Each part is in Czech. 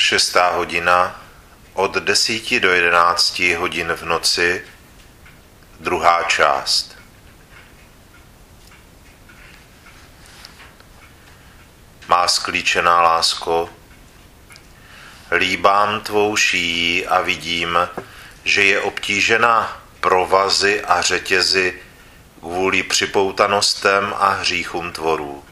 Šestá hodina od 10 do 11 hodin v noci, druhá část. Má sklíčená lásko, líbám tvou šíjí a vidím, že je obtížena provazy a řetězy kvůli připoutanostem a hříchům tvorů.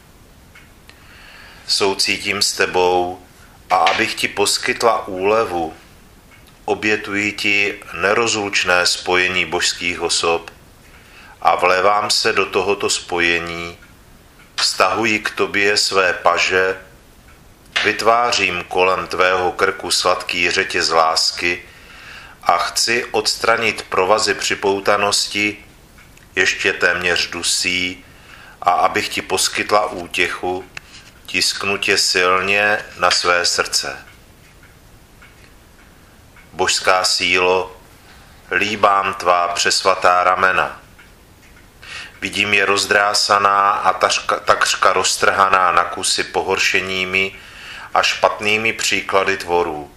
Soucítím s tebou a abych ti poskytla úlevu, obětuji ti nerozlučné spojení božských osob a vlévám se do tohoto spojení, vztahuji k tobě své paže, vytvářím kolem tvého krku sladký řetěz lásky a chci odstranit provazy připoutanosti, ještě téměř dusí, a abych ti poskytla útěchu, tisknu tě silně na své srdce. Božská sílo, líbám tvá přesvatá ramena. Vidím je rozdrásaná a takřka roztrhaná na kusy pohoršeními a špatnými příklady tvorů.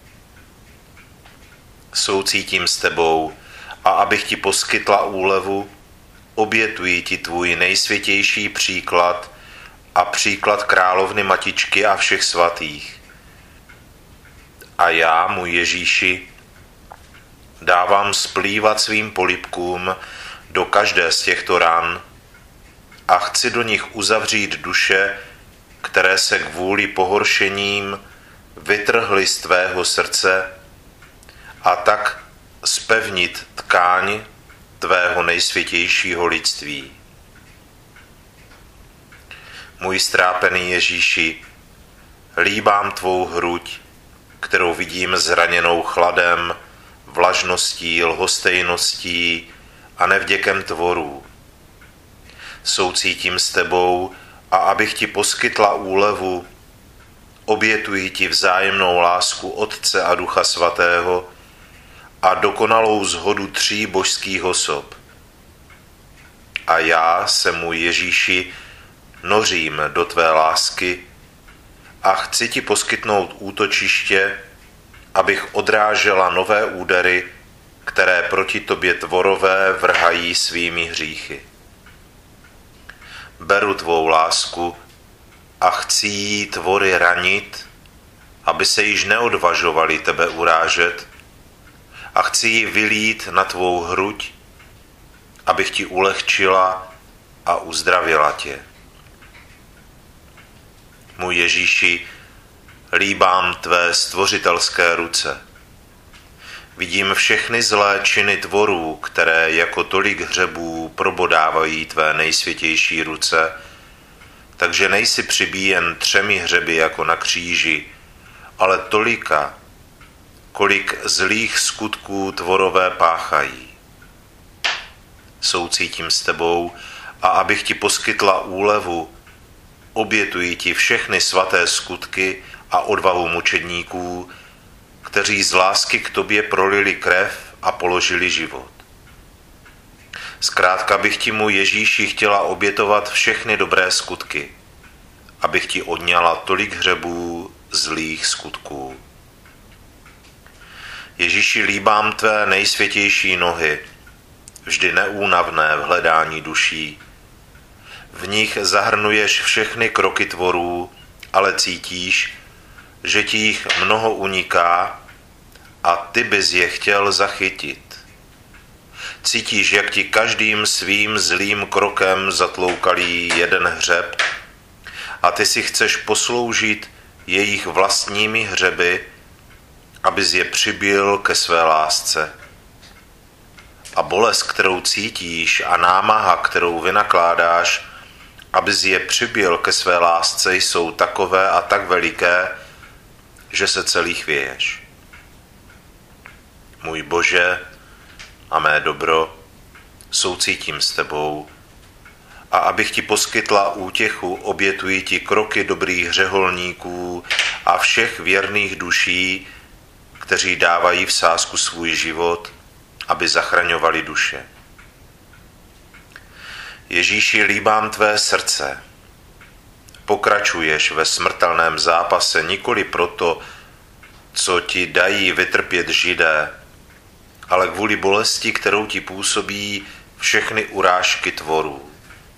Soucítím s tebou a abych ti poskytla úlevu, obětuji ti tvůj nejsvětější příklad a příklad královny Matičky a všech svatých. A já, můj Ježíši, dávám splývat svým polibkům do každé z těchto ran a chci do nich uzavřít duše, které se kvůli pohoršením vytrhly z tvého srdce, a tak zpevnit tkáň tvého nejsvětějšího lidství. Můj strápený Ježíši, líbám tvou hruď, kterou vidím zraněnou chladem, vlažností, lhostejností a nevděkem tvorů. Soucítím s tebou a abych ti poskytla úlevu, obětuji ti vzájemnou lásku Otce a Ducha Svatého a dokonalou shodu tří božských osob. A já se, můj Ježíši, nořím do tvé lásky a chci ti poskytnout útočiště, abych odrážela nové údery, které proti tobě tvorové vrhají svými hříchy. Beru tvou lásku a chci jí tvory ranit, aby se již neodvažovali tebe urážet, a chci ji vylít na tvou hruď, abych ti ulehčila a uzdravila tě. Můj Ježíši, líbám tvé stvořitelské ruce. Vidím všechny zlé činy tvorů, které jako tolik hřebů probodávají tvé nejsvětější ruce, takže nejsi přibíjen 3 hřeby jako na kříži, ale tolika, kolik zlých skutků tvorové páchají. Soucítím s tebou a abych ti poskytla úlevu, obětuji ti všechny svaté skutky a odvahu mučedníků, kteří z lásky k tobě prolili krev a položili život. Zkrátka bych ti, můj Ježíši, chtěla obětovat všechny dobré skutky, abych ti odňala tolik hřebů zlých skutků. Ježíši, líbám tvé nejsvětější nohy, vždy neúnavné v hledání duší. V nich zahrnuješ všechny kroky tvorů, ale cítíš, že ti jich mnoho uniká a ty bys je chtěl zachytit. Cítíš, jak ti každým svým zlým krokem zatloukalí jeden hřeb a ty si chceš posloužit jejich vlastními hřeby, abys je přibil ke své lásce. A bolest, kterou cítíš, a námaha, kterou vynakládáš, abys je přibil ke své lásce, jsou takové a tak veliké, že se celý chvěješ. Můj Bože a mé dobro, soucítím s tebou a abych ti poskytla útěchu, obětuji ti kroky dobrých řeholníků a všech věrných duší, kteří dávají v sázku svůj život, aby zachraňovali duše. Ježíši, líbám tvé srdce. Pokračuješ ve smrtelném zápase nikoli proto, co ti dají vytrpět Židé, ale kvůli bolesti, kterou ti působí všechny urážky tvorů.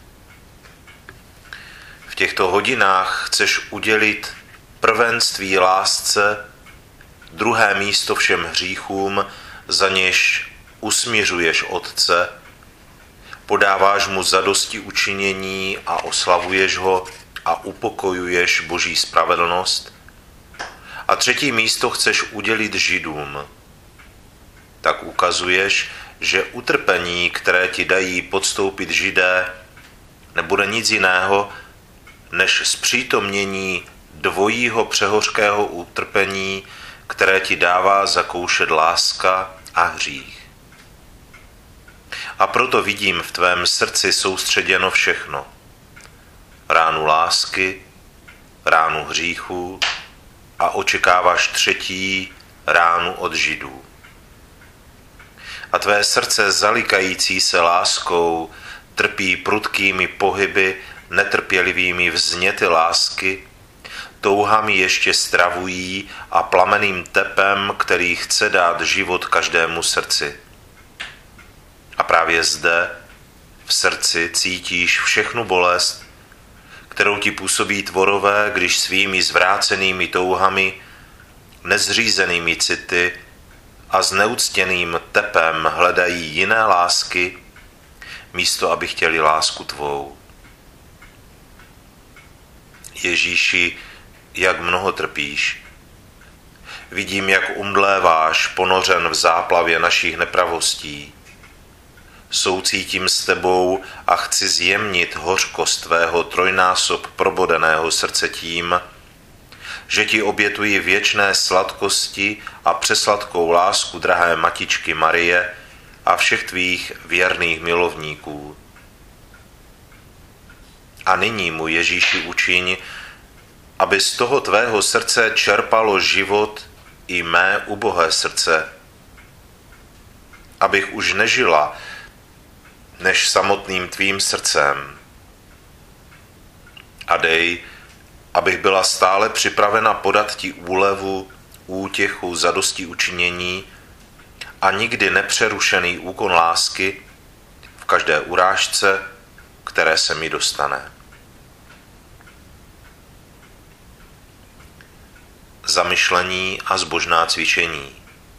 V těchto hodinách chceš udělit prvenství lásce, druhé místo všem hříchům, za něž usmiřuješ Otce, podáváš mu zadosti učinění a oslavuješ ho a upokojuješ Boží spravedlnost. A třetí místo chceš udělit Židům. Tak ukazuješ, že utrpení, které ti dají podstoupit Židé, nebude nic jiného, než zpřítomnění dvojího přehořkého utrpení, které ti dává zakoušet láska a hřích. A proto vidím v tvém srdci soustředěno všechno. Ránu lásky, ránu hříchu a očekáváš třetí ránu od Židů. A tvé srdce zalikající se láskou trpí prudkými pohyby, netrpělivými vzněty lásky, touhami ještě stravují a plameným tepem, který chce dát život každému srdci. A právě zde, v srdci, cítíš všechnu bolest, kterou ti působí tvorové, když svými zvrácenými touhami, nezřízenými city a zneuctěným tepem hledají jiné lásky, místo aby chtěli lásku tvou. Ježíši, jak mnoho trpíš. Vidím, jak umdléváš, ponořen v záplavě našich nepravostí. Soucítím s tebou a chci zjemnit hořkost tvého trojnásob probodeného srdce tím, že ti obětuji věčné sladkosti a přesladkou lásku drahé matičky Marie a všech tvých věrných milovníků. A nyní, můj Ježíši, učiň, aby z toho tvého srdce čerpalo život i mé ubohé srdce, abych už nežila než samotným tvým srdcem. A dej, abych byla stále připravena podat ti úlevu, útěchu, zadosti učinění a nikdy nepřerušený úkon lásky v každé urážce, které se mi dostane. Zamyšlení a zbožná cvičení.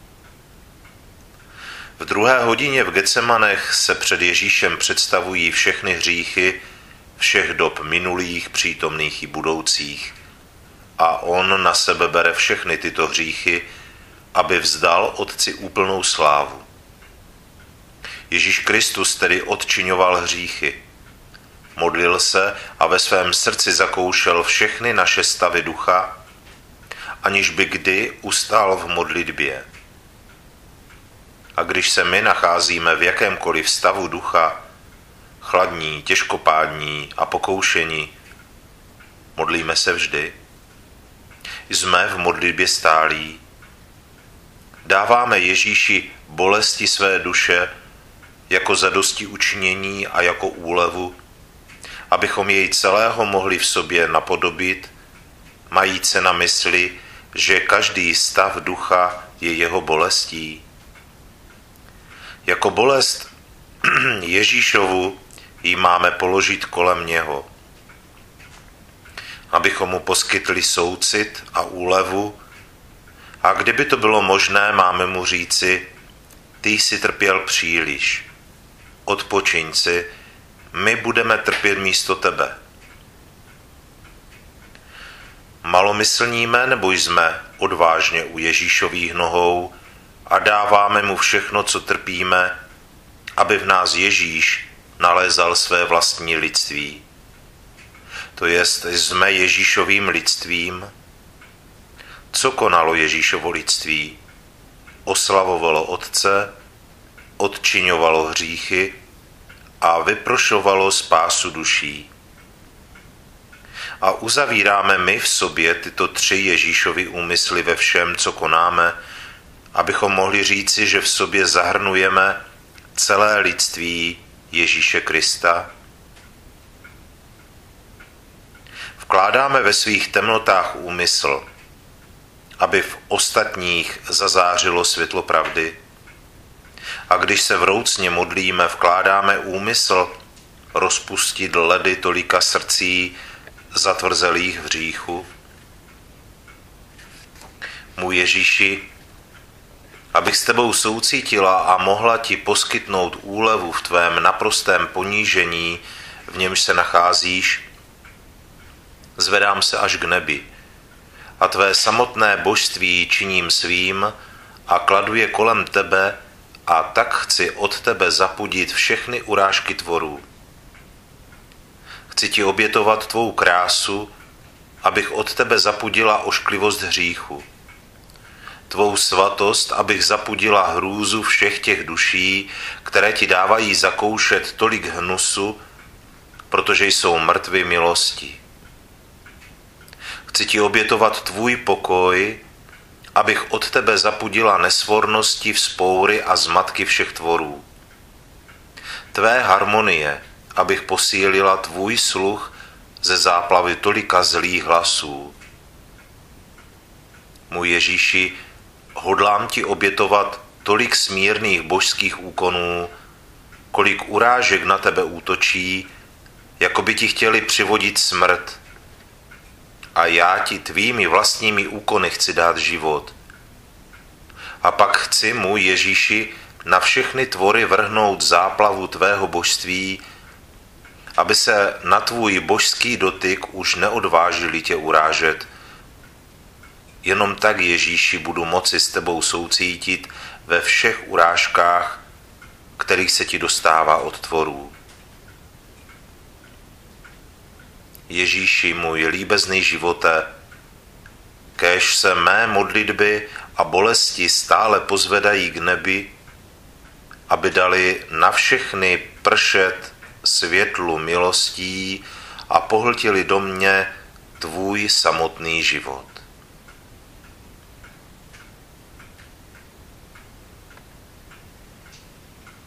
V 2. hodině v Getsemanech se před Ježíšem představují všechny hříchy všech dob minulých, přítomných i budoucích. A on na sebe bere všechny tyto hříchy, aby vzdal Otci úplnou slávu. Ježíš Kristus tedy odčiňoval hříchy. Modlil se a ve svém srdci zakoušel všechny naše stavy ducha, aniž by kdy ustál v modlitbě. A když se my nacházíme v jakémkoliv stavu ducha, chladní, těžkopádní a pokoušení, modlíme se vždy. Jsme v modlitbě stálí. Dáváme Ježíši bolesti své duše jako zadosti učinění a jako úlevu, abychom jej celého mohli v sobě napodobit, majíce na mysli, že každý stav ducha je jeho bolestí. Jako bolest Ježíšovu ji máme položit kolem něho, abychom mu poskytli soucit a úlevu, a kdyby to bylo možné, máme mu říci: ty jsi trpěl příliš, odpočiň si, my budeme trpět místo tebe. Malomyslníme nebo jsme odvážně u Ježíšových nohou a dáváme mu všechno, co trpíme, aby v nás Ježíš nalézal své vlastní lidství. To jest, jsme Ježíšovým lidstvím. Co konalo Ježíšovo lidství? Oslavovalo Otce, odčiňovalo hříchy a vyprošovalo spásu duší. A uzavíráme my v sobě tyto 3 Ježíšovy úmysly ve všem, co konáme, abychom mohli říci, že v sobě zahrnujeme celé lidství Ježíše Krista. Vkládáme ve svých temnotách úmysl aby v ostatních zazářilo světlo pravdy. A když se vroucně modlíme, vkládáme úmysl rozpustit ledy tolika srdcí zatvrzelých v hříchu. Můj Ježíši, abych s tebou soucítila a mohla ti poskytnout úlevu v tvém naprostém ponížení, v němž se nacházíš, zvedám se až k nebi a tvé samotné božství činím svým a kladu je kolem tebe a tak chci od tebe zapudit všechny urážky tvorů. Chci ti obětovat tvou krásu, abych od tebe zapudila ošklivost hříchu. Tvou svatost, abych zapudila hrůzu všech těch duší, které ti dávají zakoušet tolik hnusu, protože jsou mrtvi milosti. Chci ti obětovat tvůj pokoj, abych od tebe zapudila nesvornosti, vzpoury a zmatky všech tvorů. Tvé harmonie, abych posílila tvůj sluch ze záplavy tolika zlých hlasů. Můj Ježíši, hodlám ti obětovat tolik smírných božských úkonů, kolik urážek na tebe útočí, jako by ti chtěli přivodit smrt. A já ti tvými vlastními úkony chci dát život. A pak chci, můj Ježíši, na všechny tvory vrhnout záplavu tvého božství, aby se na tvůj božský dotyk už neodvážili tě urážet. Jenom tak, Ježíši, budu moci s tebou soucítit ve všech urážkách, kterých se ti dostává od tvorů. Ježíši, můj líbezný živote, kéž se mé modlitby a bolesti stále pozvedají k nebi, aby dali na všechny pršet světlu milostí a pohltili do mě tvůj samotný život.